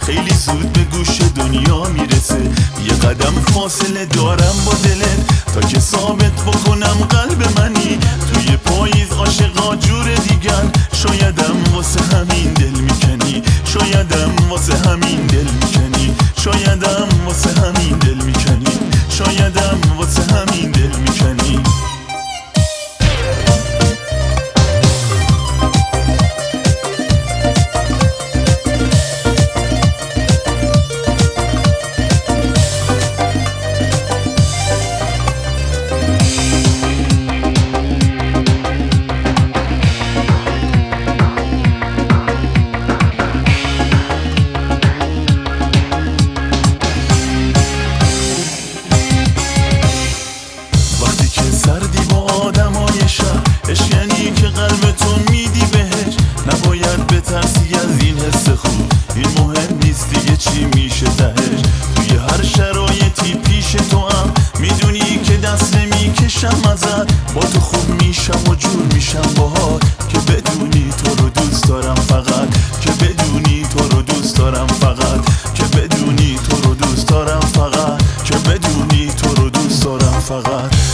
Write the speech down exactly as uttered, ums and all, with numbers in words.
خیلی زود به گوش دنیا میرسه. یه قدم فاصله دارم با دلت تا که ثابت بکنم قلب منی. توی پاییز عاشقا جور دیگن، شایدم واسه همین دل میکنی، شایدم واسه همین دل میکنی، شایدم واسه همین دل میکنی، شایدم واسه همین دل میکنی. سردی با آدمای شهر، عشق یعنی که قلب تو میدی بهش. نباید بترسی از این حس خوب، این مهم نیست دیگه چی میشه تهش. توی هر شرایطی پیش تو هم میدونی که دست نمیکشم ازت. با تو خوب میشم و جور میشم باهات، که بدونی تو رو دوست دارم فقط، که بدونی تو رو دوست دارم فقط، که بدونی تو رو دوست دارم فقط، که بدونی تو رو دوست دارم فقط.